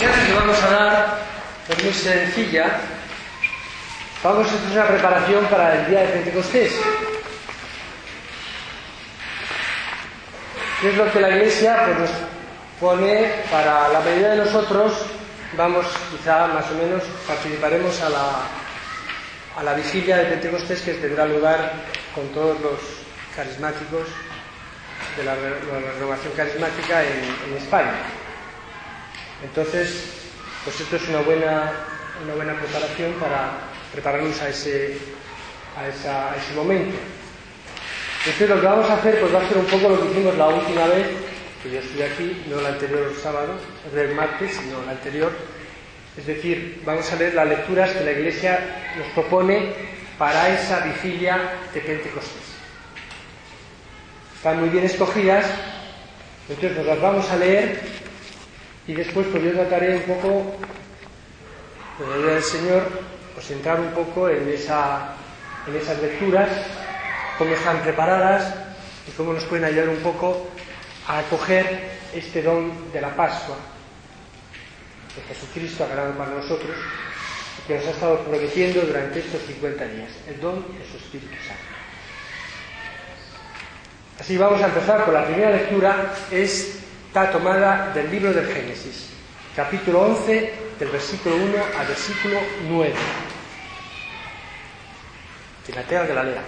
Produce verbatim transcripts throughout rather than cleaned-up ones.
enseñanza que vamos a dar es muy sencilla. Vamos a hacer una preparación para el día de Pentecostés. ¿Qué es lo que la Iglesia pues, nos pone para la mayoría de nosotros? Vamos, quizá más o menos, participaremos a la, a la vigilia de Pentecostés que tendrá lugar con todos los carismáticos de la, la renovación carismática en, en España. Entonces, pues esto es una buena, una buena preparación para prepararnos a ese, a, esa, a ese momento. Entonces lo que vamos a hacer pues va a ser un poco lo que hicimos la última vez, que yo estoy aquí, no el anterior sábado, el martes, sino el anterior. Es decir, vamos a leer las lecturas que la Iglesia nos propone para esa vigilia de Pentecostés. Están muy bien escogidas, entonces nos las vamos a leer y después pues yo trataré un poco, con la ayuda del Señor, pues entrar un poco en, esa, en esas lecturas, cómo están preparadas y cómo nos pueden ayudar un poco a acoger este don de la Pascua que Jesucristo ha ganado para nosotros y que nos ha estado prometiendo durante estos cincuenta días, el don de su Espíritu Santo. Así vamos a empezar con la primera lectura, está tomada del libro del Génesis, capítulo once, del versículo uno al versículo nueve. Quien la tenga que la lea.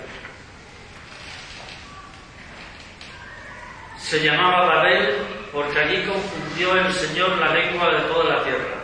Se llamaba Babel porque allí confundió el Señor la lengua de toda la tierra.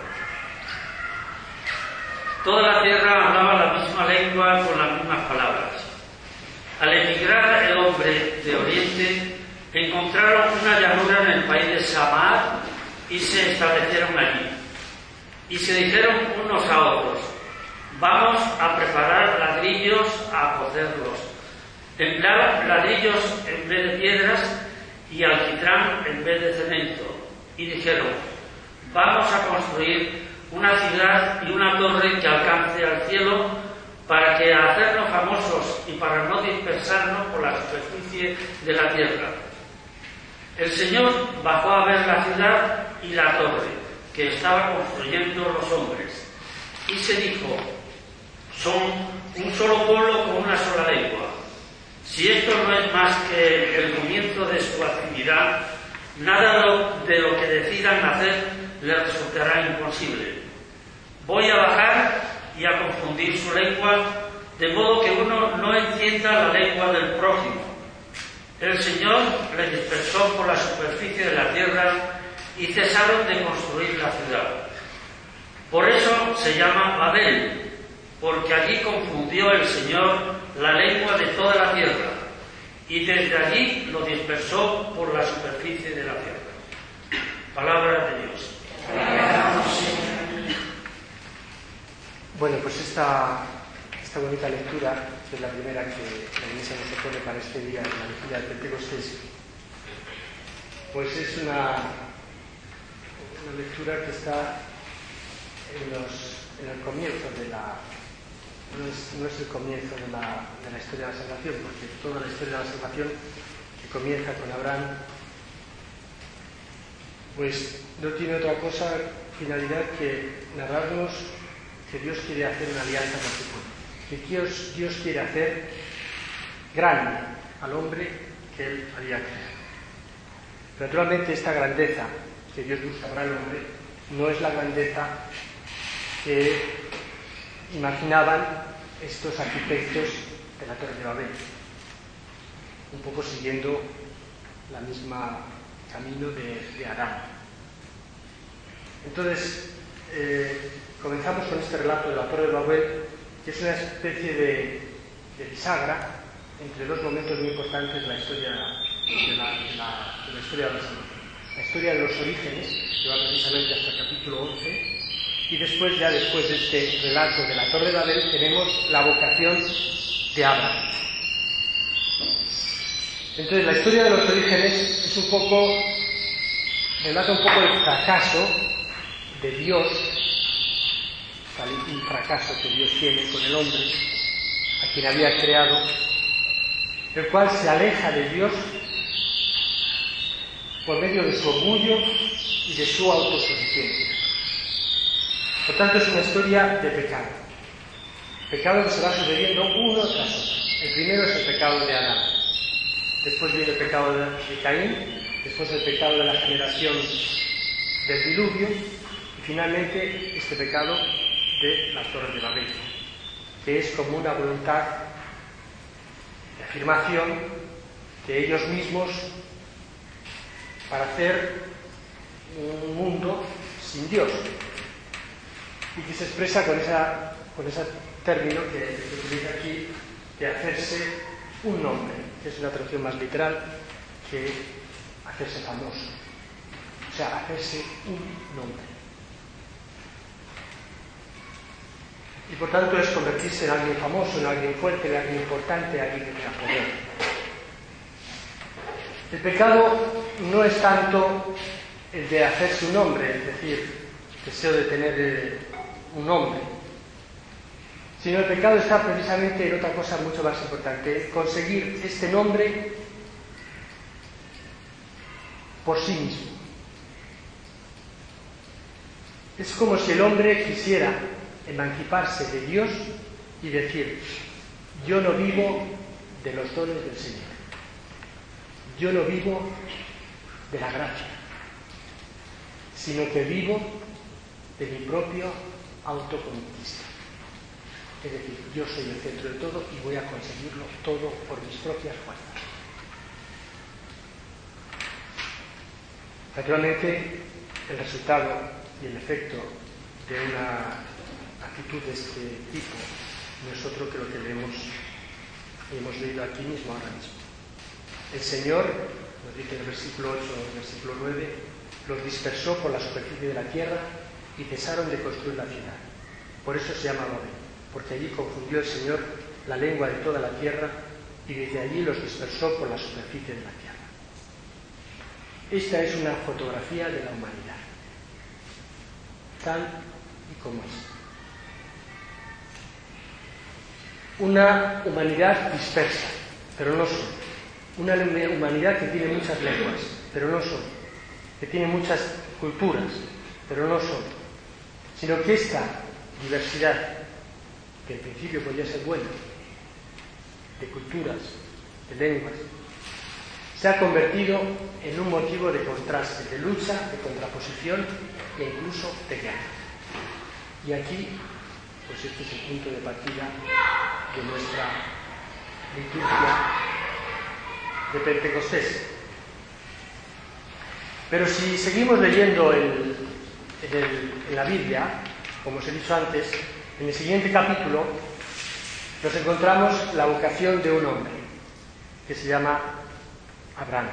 Toda la tierra hablaba la misma lengua con las mismas palabras. Al emigrar el hombre de Oriente, encontraron una llanura en el país de Samar y se establecieron allí. Y se dijeron unos a otros: vamos a preparar ladrillos a cocerlos. Emplearon ladrillos en vez de piedras y alquitrán en vez de cemento. Y dijeron: vamos a construir una ciudad y una torre que alcance al cielo, para que al hacernos famosos y para no dispersarnos por la superficie de la tierra. El Señor bajó a ver la ciudad y la torre que estaban construyendo los hombres, y se dijo: son un solo pueblo con una sola lengua. Si esto no es más que el comienzo de su actividad, nada de lo que decidan hacer les resultará imposible. Voy a bajar y a confundir su lengua, de modo que uno no entienda la lengua del prójimo. El Señor les dispersó por la superficie de la tierra y cesaron de construir la ciudad. Por eso se llama Babel, porque allí confundió el Señor la lengua de toda la tierra, y desde allí lo dispersó por la superficie de la tierra. Palabra de Dios. Bueno, pues esta, esta bonita lectura, que es la primera que la Iglesia nos propone para este día de la vigilia de Pentecostés, pues es una, una lectura que está en, los, en el comienzo de la... No es, no es el comienzo de la, de la historia de la salvación, porque toda la historia de la salvación, que comienza con Abraham, pues no tiene otra cosa, finalidad, que narrarnos que Dios quiere hacer una alianza con su pueblo, que Dios, Dios quiere hacer grande al hombre que Él había creado. Naturalmente, esta grandeza que Dios busca para el hombre no es la grandeza que imaginaban estos arquitectos de la Torre de Babel, un poco siguiendo la misma camino de, de Adán. Entonces, eh, comenzamos con este relato de la Torre de Babel, que es una especie de, de bisagra entre dos momentos muy importantes de la historia de la, de la, de la, de la historia de la salvación. La historia de los orígenes, que va precisamente hasta el capítulo once, y después, ya después de este relato de la Torre de Babel, tenemos la vocación de Abraham. Entonces, la historia de los orígenes es un poco, relata un poco el fracaso de Dios, un fracaso que Dios tiene con el hombre, a quien había creado, el cual se aleja de Dios por medio de su orgullo y de su autosuficiencia. Por tanto, es una historia de pecado. Pecado que se va sucediendo uno tras otro. El primero es el pecado de Adán. Después viene el pecado de Caín. Después el pecado de la generación del diluvio. Y finalmente este pecado de las Torres de Babel, que es como una voluntad de afirmación de ellos mismos para hacer un mundo sin Dios, y que se expresa con, esa, con ese término que se utiliza aquí de hacerse un nombre, que es una traducción más literal que hacerse famoso, o sea, hacerse un nombre. Y por tanto es convertirse en alguien famoso, en alguien fuerte, en alguien importante, en alguien que tenga poder. El pecado no es tanto el de hacerse un nombre, es decir, deseo de tener eh, un nombre, sino el pecado está precisamente en otra cosa mucho más importante, conseguir este nombre por sí mismo. Es como si el hombre quisiera emanciparse de Dios y decir: yo no vivo de los dones del Señor, yo no vivo de la gracia, sino que vivo de mi propio autoconquista. Es decir, yo soy el centro de todo y voy a conseguirlo todo por mis propias fuerzas. Naturalmente, el resultado y el efecto de una actitud de este tipo no es otro que lo que leemos y hemos leído aquí mismo ahora mismo. El Señor, nos dice en el versículo ocho y el versículo nueve, los dispersó por la superficie de la tierra y cesaron de construir la ciudad. Por eso se llama Babel, porque allí confundió el Señor la lengua de toda la tierra y desde allí los dispersó por la superficie de la tierra. Esta es una fotografía de la humanidad, tal y como es. Una humanidad dispersa, pero no solo. Una humanidad que tiene muchas lenguas, pero no solo. Que tiene muchas culturas, pero no solo. Sino que esta diversidad, que en principio podría ser buena, de culturas, de lenguas, se ha convertido en un motivo de contraste, de lucha, de contraposición e incluso de guerra. Y aquí, pues este es el punto de partida de nuestra liturgia de Pentecostés. Pero si seguimos leyendo el, en, el, en la Biblia, como os he dicho antes, en el siguiente capítulo nos encontramos la vocación de un hombre que se llama Abraham.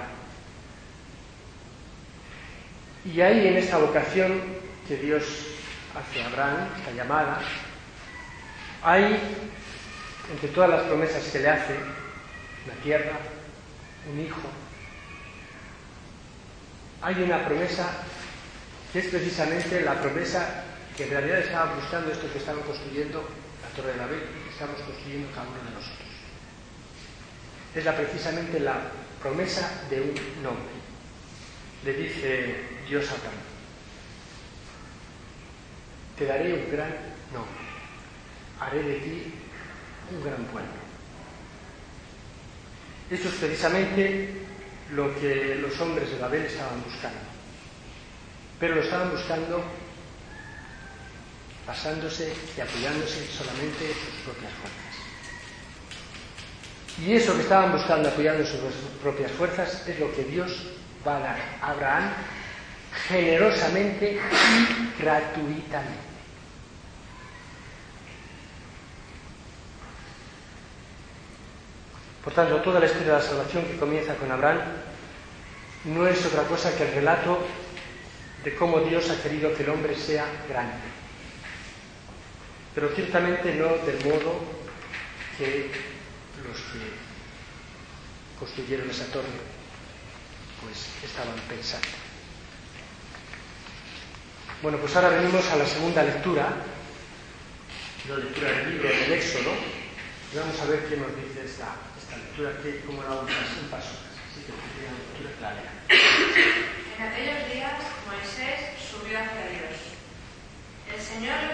Y ahí, en esta vocación que Dios hace a Abraham, esta llamada, hay, entre todas las promesas que le hace, una tierra, un hijo, hay una promesa que es precisamente la promesa que en realidad estaban buscando estos que estaban construyendo la Torre de Babel y que estamos construyendo cada uno de nosotros. Es la, precisamente la promesa de un nombre. Le dice Dios a Abraham: te daré un gran nombre, haré de ti un gran pueblo. Esto es precisamente lo que los hombres de Babel estaban buscando, pero lo estaban buscando basándose y apoyándose solamente en sus propias fuerzas. Y eso que estaban buscando apoyando en sus propias fuerzas es lo que Dios va a dar a Abraham generosamente y gratuitamente. Por tanto, toda la historia de la salvación que comienza con Abraham no es otra cosa que el relato de cómo Dios ha querido que el hombre sea grande, pero ciertamente no del modo que los que construyeron esa torre pues estaban pensando. Bueno, pues ahora venimos a la segunda lectura, la lectura del libro del Éxodo, y vamos a ver qué nos dice esta, esta lectura, que, cómo la vamos a hacer un paso. Así que la lectura que la lea. En aquellos días Moisés subió hacia Dios. El Señor le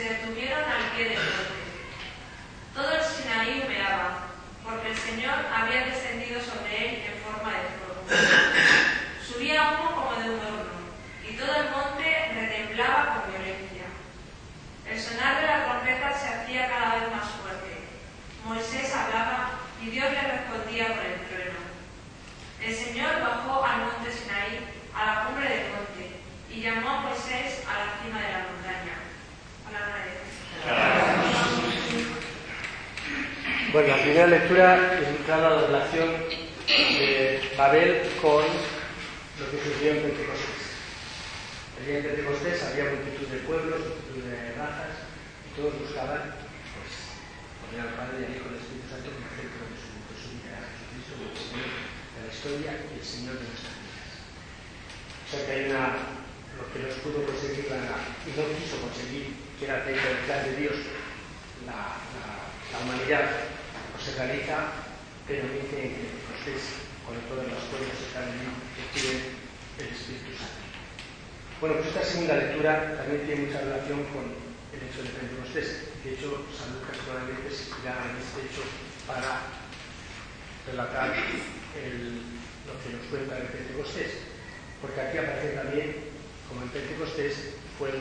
detuvieron al pie del monte. Todo el Sinaí humeaba, porque el Señor había descendido sobre él en forma de fuego. Subía humo como de un horno, y todo el monte retemblaba con violencia. El sonar de la trompeta se hacía cada vez más fuerte. Moisés hablaba y Dios le respondía por el trueno. El Señor bajó al monte Sinaí, a la cumbre del monte, y llamó a Moisés a la cima de la montaña. Palabra de Dios. Bueno, la primera lectura ilustraba la relación de Babel con lo que sucedió en Pentecostés. El día de Pentecostés había multitud de pueblos, multitud de razas, y todos buscaban pues, poner al Padre y al Hijo y al Espíritu Santo como centro de su, de su vida, a Jesucristo como el Señor de la historia y el Señor de nuestras vidas. O sea que hay una, lo que no pudo conseguir la, y no quiso conseguir, que era dentro del plan de Dios, la, la, la humanidad, pues se realiza plenamente en Pentecostés, cuando todas las cosas están en reciben el Espíritu Santo. Bueno, pues esta segunda lectura también tiene mucha relación con el hecho de Pentecostés. De hecho, San Lucas probablemente se inspiraba en este hecho para relatar el, lo que nos cuenta de Pentecostés. Porque aquí aparece también, como en Pentecostés, fuego,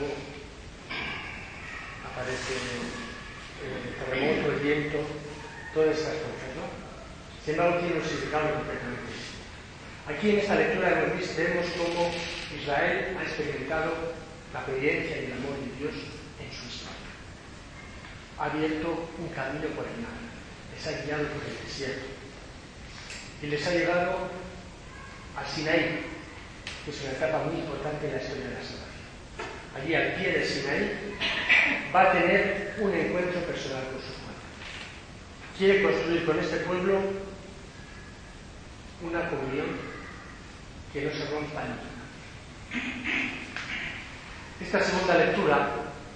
aparece el terremoto, el viento, todas estas cosas, ¿no? Sin embargo, tiene un significado completamente distinto. Aquí en esta lectura vemos cómo Israel ha experimentado la obediencia y el amor de Dios en su historia. Ha abierto un camino por el mar, les ha guiado por el desierto y les ha llevado al Sinaí, que es una etapa muy importante en la historia de la salvación. Allí, al pie del Sinaí, va a tener un encuentro personal con su pueblo. Quiere construir con este pueblo una comunión que no se rompa nunca. Esta segunda lectura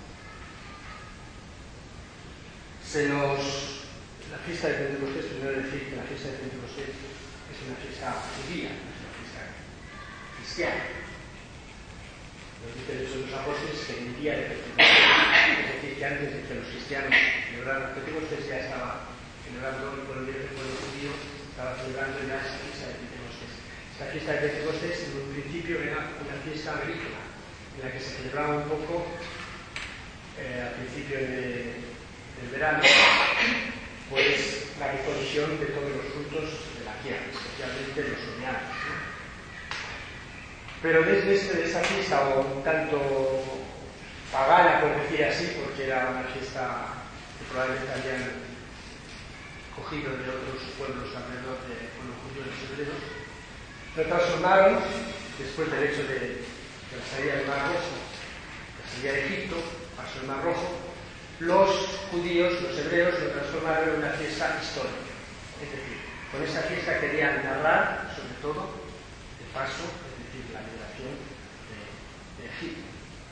se nos... La fiesta de Pentecostés, primero decir que la fiesta de Pentecostés es una fiesta judía, no es una fiesta cristiana. Nos dice el hecho de los apóstoles que en el día de Pentecostés, es decir, que antes de que los cristianos celebraran Pentecostés, ya estaba celebrando el pueblo judío, estaba celebrando ya esa fiesta de Pentecostés. Esta fiesta de Pentecostés en un principio era una fiesta agrícola, en la que se celebraba un poco eh, al principio de, del verano, pues la recolección de todos los frutos de la tierra, especialmente los cereales, ¿no? Pero desde este, esta fiesta, o un tanto pagana, por decir así, porque era una fiesta que probablemente habían cogido de otros pueblos alrededor de pueblos judíos y hebreos, lo transformaron, después del hecho de, de la salida del Mar Rojo, la salida de Egipto, pasó el Mar Rojo, los judíos, los hebreos, lo transformaron en una fiesta histórica. Es decir, con esta fiesta querían narrar, sobre todo, el paso, es decir, la liberación de, de Egipto.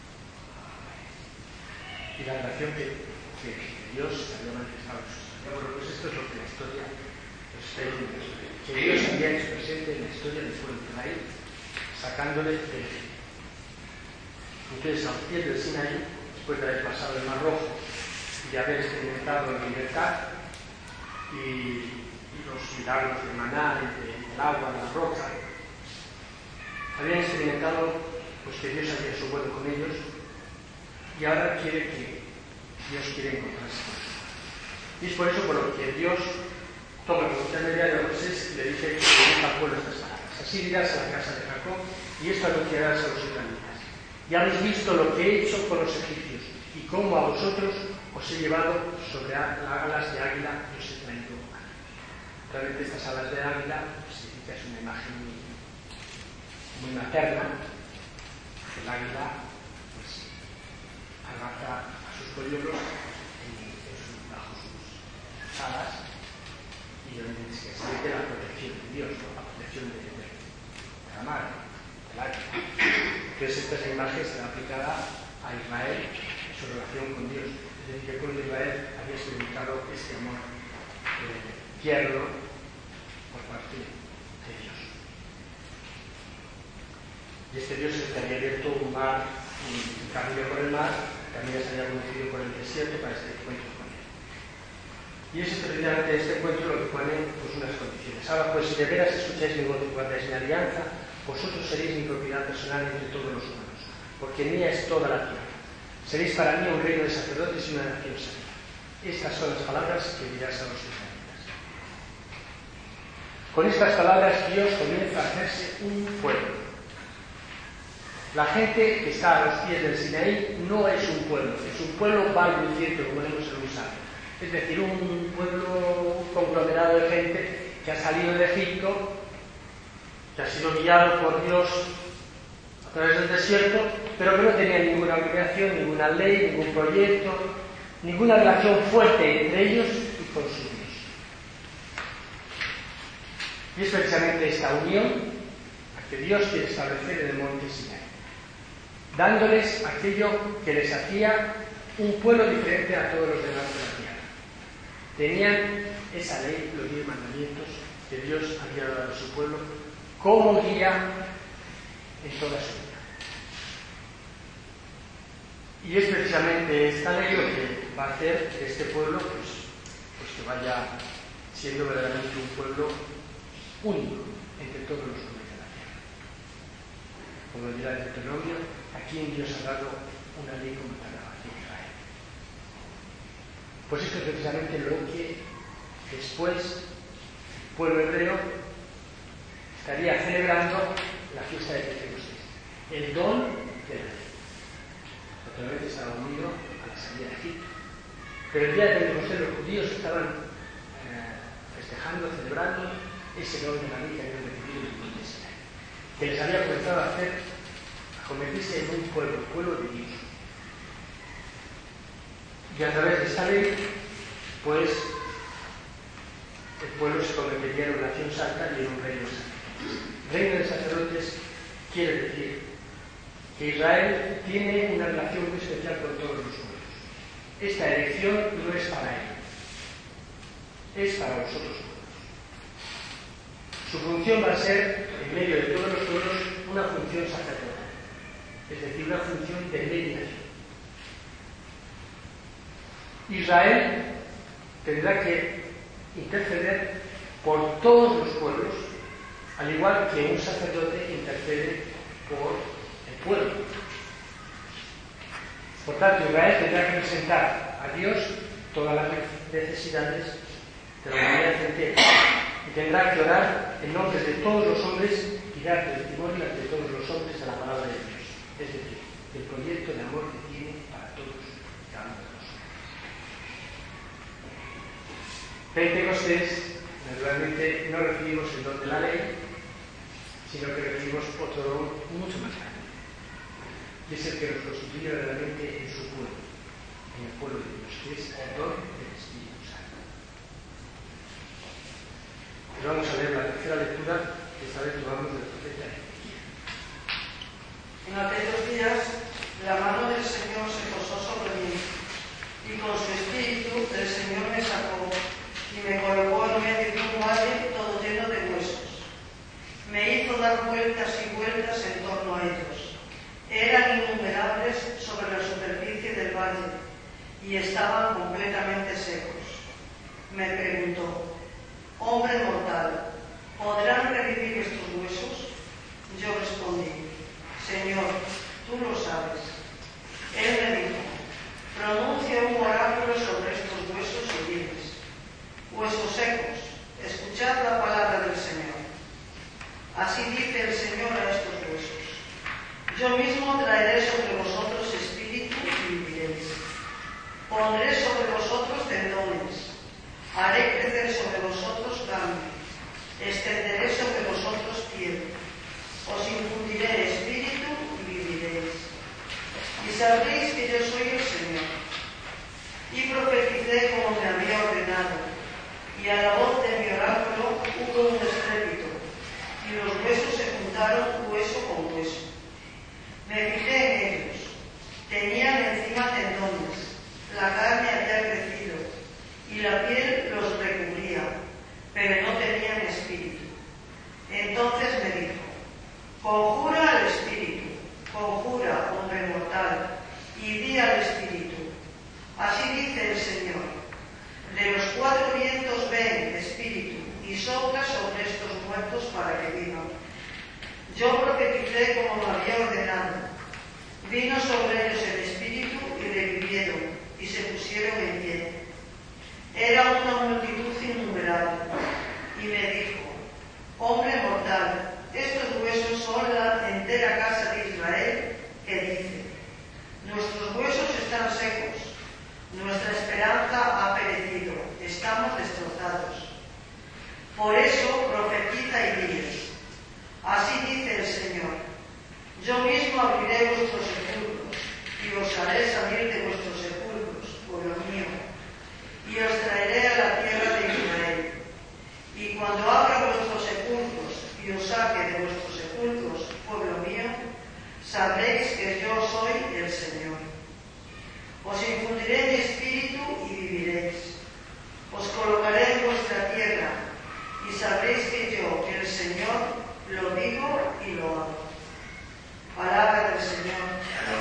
Y la relación que, que Dios había manifestado en su historia. Bueno, pues esto es lo que la historia nos está diciendo. Que Dios había hecho presente en la historia del pueblo de Israel, sacándole del Egipto. Entonces, al pie del Sinaí, después de haber pasado el Mar Rojo y de haber experimentado la libertad y, y los milagros del maná, del agua, de la roca, habían experimentado pues, que Dios había hecho bueno con ellos y ahora quiere que Dios quiere encontrarse con ellos. Y es por eso por lo que Dios toma como intermediario a Moisés y le dice que dirija al pueblo estas palabras. Así dirás a la casa de Jacob y esto anunciarás a los israelitas. Ya habéis visto lo que he hecho con los egipcios y cómo a vosotros os he llevado sobre alas de águila y os he traído aquí. Realmente estas alas de águila pues, es una imagen muy, muy materna. El águila pues, agaza a sus polluelos bajo sus alas y donde se siente la protección de Dios, ¿no? La protección de, de, de la madre, del águila. Entonces esta imagen será aplicada a Israel en su relación con Dios. Es decir, que el pueblo de Israel había experimentado este amor eh, tierno por parte de Dios. Y este Dios es el que había abierto un mar, un camino por el mar, que también se había conducido por el desierto para este encuentro con él. Y es precisamente este encuentro lo que pone pues, unas condiciones. Ahora pues, si de veras escucháis mi voz y guardáis mi alianza, vosotros seréis mi propiedad personal entre todos los humanos, porque mía es toda la tierra. Seréis para mí un reino de sacerdotes y una nación santa. Estas son las palabras que dirás a los israelitas. Con estas palabras Dios comienza a hacerse un pueblo. La gente que está a los pies del Sinaí no es un pueblo, es un pueblo balbuciente, como hemos usado. Es decir, un pueblo, un conglomerado de gente que ha salido de Egipto, que ha sido guiado por Dios a través del desierto, pero que no tenía ninguna obligación, ninguna ley, ningún proyecto, ninguna relación fuerte entre ellos y con su Dios. Y es precisamente esta unión la que Dios quiere establecer en el monte Sinaí, dándoles aquello que les hacía un pueblo diferente a todos los demás de la tierra. Tenían esa ley, los diez mandamientos que Dios había dado a su pueblo como guía en toda su vida. Y es precisamente esta ley lo que va a hacer que este pueblo pues, pues que vaya siendo verdaderamente un pueblo único entre todos los hombres de la tierra. Como dirá el Deuteronomio, a quien Dios ha dado una ley como tal a Israel. Pues esto es precisamente lo que después el pueblo hebreo estaría celebrando la fiesta de Pentecostés, el don de la ley. Otra vez estaba unido a la salida de Egipto. Pero el día de Pentecostés los judíos estaban eh, festejando, celebrando ese don de la ley que habían recibido en el monte Sinaí, que les había comenzado a hacer, a convertirse en un pueblo, un pueblo de Dios. Y a través de esta ley, pues, el pueblo se convertiría en una nación santa y en un reino santo. Reino de sacerdotes quiere decir que Israel tiene una relación muy especial con todos los pueblos. Esta elección no es para él, es para los otros pueblos. Su función va a ser, en medio de todos los pueblos, una función sacerdotal, es decir, una función de mediación. Israel tendrá que interceder por todos los pueblos, al igual que un sacerdote intercede por el pueblo. Por tanto, Israel tendrá que presentar a Dios todas las necesidades de la humanidad entera y tendrá que orar en nombre de todos los hombres y dar testimonio ante todos los hombres de la palabra de Dios, es decir, del proyecto de amor que tiene para todos y cada uno de nosotros. Pentecostés, naturalmente, no recibimos el don de la ley, sino que recibimos otro don mucho más grande, y es el que nos constituye verdaderamente en su pueblo, en el pueblo de Dios, que es el don del Espíritu Santo. Pero vamos a ver la tercera lectura, que esta vez tomamos del profeta Ezequiel. En aquellos días, la mano del Señor se posó sobre mí, y con su espíritu el Señor me sacó y me colocó en medio de un valle todo lleno de huesos. Me hizo dar vueltas y vueltas en torno a ellos. Eran innumerables sobre la superficie del valle y estaban completamente secos. Me preguntó: hombre mortal, ¿podrán revivir estos huesos? Yo respondí: Señor, tú lo sabes. Él me dijo: pronuncia un oráculo sobre estos huesos y diles: huesos secos, escuchad la palabra del Señor. Así dice el Señor a estos huesos: yo mismo traeré sobre vosotros espíritu y viviréis. Pondré sobre vosotros tendones, haré crecer sobre vosotros carne, extenderé sobre vosotros piel, os infundiré espíritu y viviréis. Y sabréis que yo soy el Señor. Y profeticé como me había ordenado, y a la voz de mi oráculo hubo un estrépito, y los huesos se juntaron hueso con hueso. Me fijé en ellos, tenían encima tendones, la carne había crecido, y la piel los recubría, pero no tenían espíritu. Entonces me dijo: conjura al espíritu, conjura, hombre mortal, y Así dice el Señor: de los cuatro vientos ven, Espíritu, y sopla sobre estos muertos para que vivan. Yo profeticé como me había ordenado. Vino sobre ellos el Espíritu y revivieron, y se pusieron en pie. Era una multitud innumerable, y me dijo: hombre mortal, estos huesos son la entera casa de Israel, que dice: nuestros huesos están secos, nuestra esperanza ha perecido, estamos destrozados. Por eso profetiza y diles: así dice el Señor: yo mismo abriré vuestros sepulcros y os haré salir de vuestros sepulcros, pueblo mío, y os traeré a la tierra de Israel. Y cuando abra vuestros sepulcros y os saque de vuestros sepulcros, pueblo mío, sabréis que yo soy el Señor. Os infundiré mi espíritu y viviréis. Os colocaré en vuestra tierra y sabréis que yo, el Señor, lo digo y lo hago. Palabra del Señor.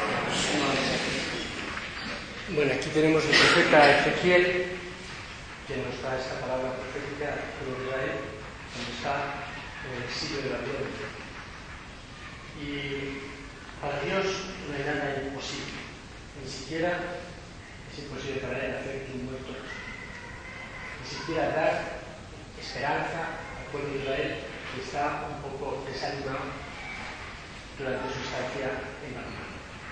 Bueno, aquí tenemos el profeta Ezequiel, que nos da esta palabra profética al pueblo de Israel cuando está en el exilio de Babilonia. Y para Dios no hay nada imposible, ni siquiera es imposible para Él hacer que un muerto, ni siquiera dar esperanza al pueblo de Israel que está un poco desanimado durante su estancia en Babilonia.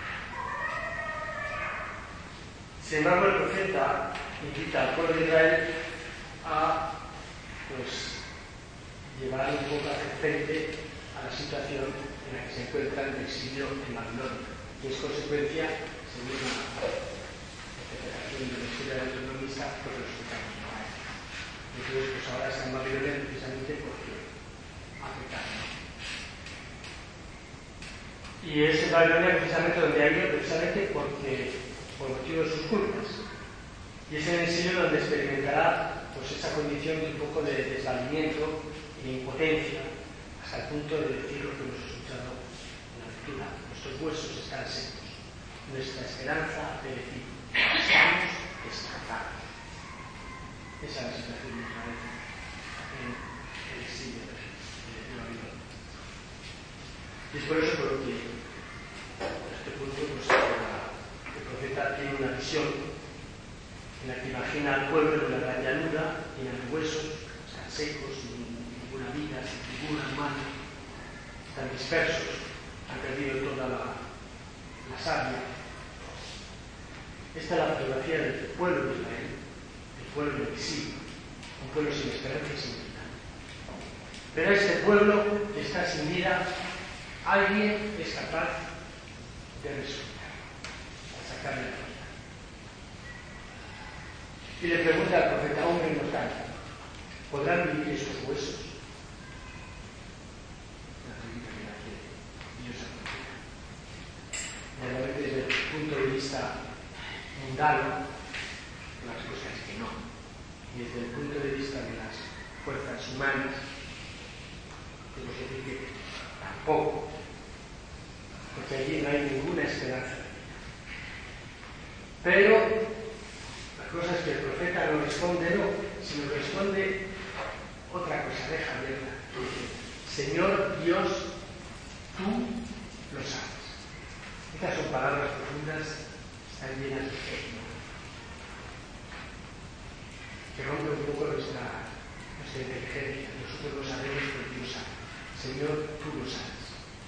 Sin embargo, el profeta invita al pueblo de Israel a pues, llevar un poco a frente a la situación en la que se encuentra en el exilio en Babilonia, que es consecuencia, según la interpretación de la historia del economista, pues los pecados de Noé. Entonces, pues ahora está en Babilonia precisamente porque ha pecado. Y es en Babilonia precisamente donde ha ido, precisamente porque, por motivo de sus culpas. Y es en el exilio donde experimentará pues, esa condición de un poco de desvalimiento y de impotencia, hasta el punto de decir lo que hemos escuchado en la lectura: nuestros huesos están secos, nuestra esperanza ha perecido, estamos destrozados. Esa es la situación de Israel en el exilio de Babilonia. Y es por eso por lo que a este punto pues, el profeta tiene una visión en la que imagina al pueblo de una gran llanura, llena de huesos, están secos, sin ninguna vida, sin ninguna humana, están dispersos, han perdido toda la, la savia. Esta es la fotografía del pueblo de Israel, el pueblo del exilio, un pueblo sin esperanza y sin vida. Pero este pueblo que está sin vida, alguien es capaz de resucitar, de sacarle la vida. Y le pregunta al profeta: hombre mortal, ¿podrán vivir estos huesos? La pregunta que la quiere Dios a profeta. Realmente, desde el punto de vista mundano, la respuesta es que no. Y desde el punto de vista de las fuerzas humanas, tenemos que decir que tampoco, porque allí no hay ninguna esperanza. Pero la cosa es que el profeta no responde no, sino responde otra cosa, deja abierta. Señor Dios, tú lo sabes. Estas son palabras profundas, están llenas de fe, que rompe un poco nuestra, nuestra inteligencia. Nosotros lo sabemos, pero Dios sabe. Señor, tú lo sabes.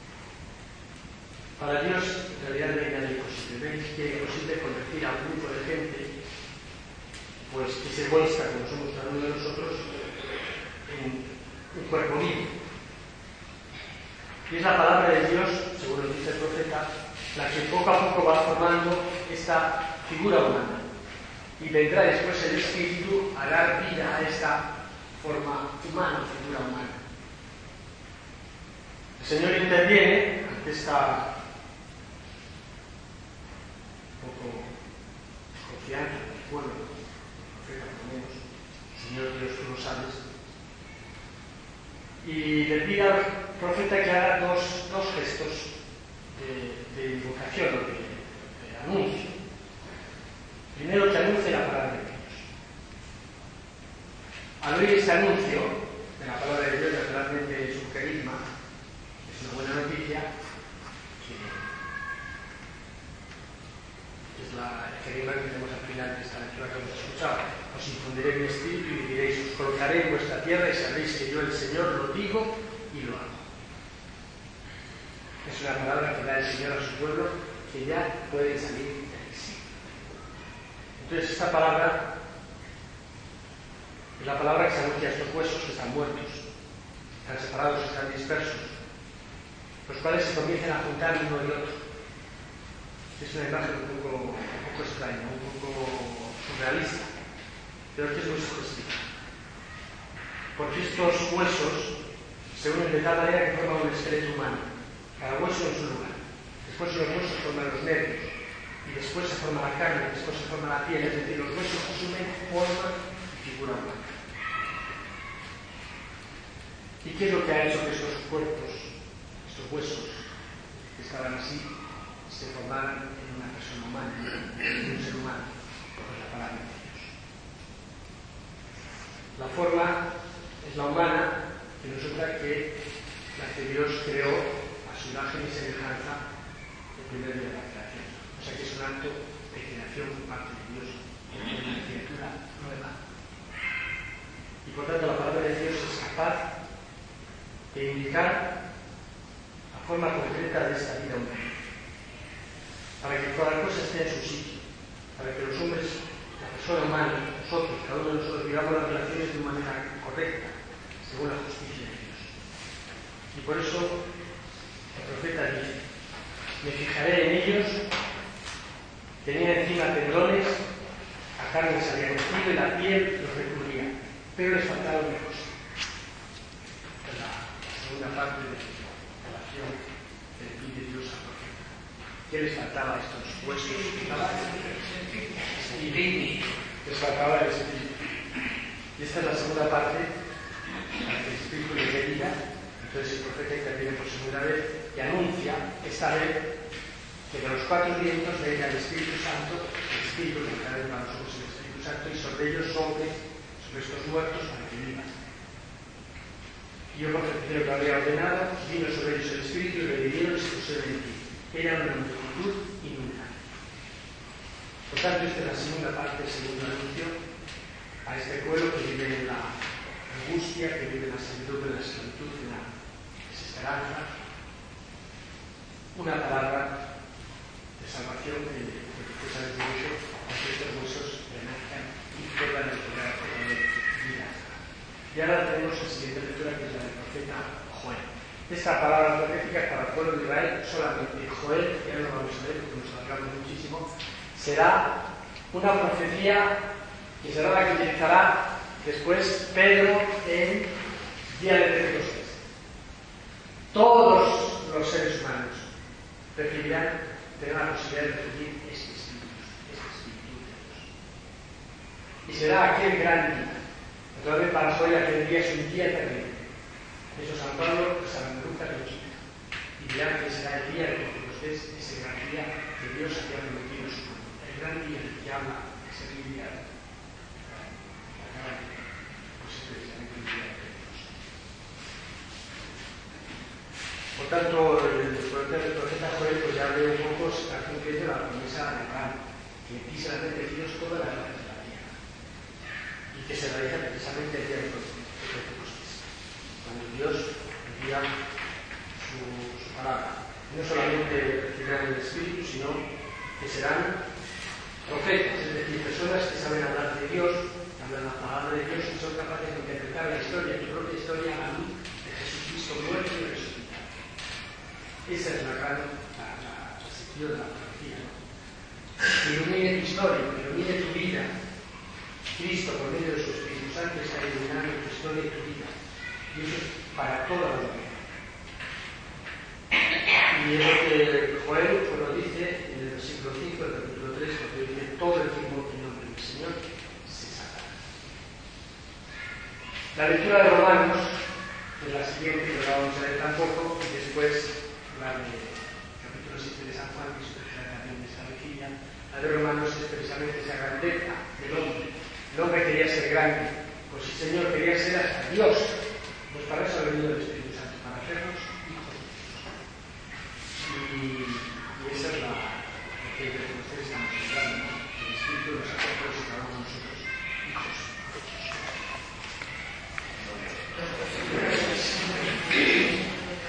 Para Dios, en realidad no hay nada imposible. No es imposible convertir a un grupo de gente, pues que es egoísta, como somos cada uno de nosotros, en un cuerpo vivo. Y es la palabra de Dios, según nos dice el profeta, la que poco a poco va formando esta figura humana. Y vendrá después el Espíritu a dar vida a esta forma humana, figura humana. El Señor interviene ante esta poco confianza del pueblo, el profeta por lo menos, Señor Dios, tú lo sabes, y le pide al profeta que haga dos, dos gestos de, de invocación o de, de anuncio. Primero que anuncie la palabra de Dios. Al oír este anuncio de la palabra de Dios, naturalmente es un carisma, es una buena noticia, que es la, el carisma que tenemos al final de esta lectura que hemos escuchado. Os infundiré mi espíritu y viviréis, os colocaré en vuestra tierra y sabréis que yo, el Señor, lo digo y lo hago. Es una palabra que da el Señor a su pueblo, que ya pueden salir del exilio. Entonces esta palabra es la palabra que se anuncia a estos huesos que están muertos, están separados, están dispersos, los cuales se comienzan a juntar uno y otro. Es una imagen un poco, un poco extraña, un poco surrealista, pero que es muy sugestiva. Porque estos huesos se unen de tal manera que forman un esqueleto humano, cada hueso en su lugar. Después los huesos forman los nervios, y después se forma la carne, después se forma la piel, es decir, los huesos asumen forma y figura humana. ¿Y qué es lo que ha hecho que estos cuerpos, estos huesos, que estaban así, se formaran en una persona humana, en un ser humano? Pues la palabra de Dios. La forma es la humana, que no es otra que la que Dios creó a su imagen y semejanza el primer día de la creación. O sea que es un acto de creación por parte de Dios, que es una criatura nueva. Y por tanto la palabra de Dios es capaz de indicar la forma concreta de esta vida humana, para que toda la cosa esté en su sitio, para que los hombres, la persona humana, nosotros, cada uno de nosotros, vivamos las relaciones de una manera correcta, según la justicia de Dios. Y por eso el profeta dice: me fijaré en ellos, tenía encima tendones, la carne se había metido y la piel los recubría, pero les faltaba una cosa. Una parte de la oración que le pide Dios al profeta. ¿Qué les faltaba a estos huesos? Espíritu. Les faltaba el espíritu. Y esta es la segunda parte, para que el espíritu le dé vida. Entonces el profeta interviene por segunda vez y anuncia, esta vez, que de los cuatro vientos venga el Espíritu Santo, el Espíritu que cada vez para nosotros el Espíritu Santo, y sobre ellos sobre, sobre estos muertos para que vivan. Y yo profeticé lo que había ordenado, vino sobre ellos el Espíritu y revivieron y se pusieron en pie. Era una multitud innumerable. Por tanto, esta es la segunda parte, el segundo anuncio a este pueblo que vive en la angustia, que vive en la servidumbre, en la esclavitud, en la desesperanza. Una palabra de salvación que después habéis dicho, a que estos huesos renazcan y puedan recuperar totalmente vida. Y ahora tenemos la siguiente lectura, que es la del profeta Joel. Esta palabra profética es para el pueblo de Israel solamente. Joel, que ya no lo vamos a ver porque nos alargamos muchísimo, será una profecía que será la que utilizará después Pedro en día de Pentecostés. Todos los seres humanos recibirán, tendrán la posibilidad de recibir este espíritu, este espíritu de Dios. Y será aquel gran día. Entonces, para Joel aquel día es un día terrible. Eso San Pablo, San Lucas lo quita. Y dirán que será el día de Pentecostés, ese gran día que Dios había prometido en su mano. El gran día que habla de ese día, pues es precisamente el día de Pentecostés. Por tanto, el profeta Joel pues ya ve un poco, se está cumpliendo la promesa de Abraham, que en ti serán bendecidos todas las ramas de la tierra. Y que se realiza precisamente el día de Pentecostés, cuando Dios envía su, su palabra. No solamente recibirán el Espíritu, sino que serán profetas, es decir, personas que saben hablar de Dios, que hablan la palabra de Dios y son capaces de interpretar la historia, tu propia historia, a la luz de Jesucristo muerto y resucitado. Esa es la gran la, la, la sección de la profecía, ¿no? Que ilumine tu historia, que ilumine tu vida. Cristo, por medio de su Espíritu Santo, está iluminando tu historia y tu vida. Y eso es para toda la humanidad. Y es lo que Joel pues, lo dice en el versículo cinco del capítulo tres, porque dice: todo el que invoque el nombre del Señor se salvará. La lectura de Romanos es la siguiente, que la vamos a leer tampoco, y después la de capítulo siete de San Juan, que es también de esta vigilia, la de Romanos es precisamente esa grandeza del hombre. El hombre quería ser grande, pues el Señor quería ser hasta Dios. Pues para eso ha venido el Espíritu Santo, para hacernos hijos de Dios. Y, y esa es la que ustedes estamos hablando, ¿no? El Espíritu nos hace por eso cada uno de nosotros hijos.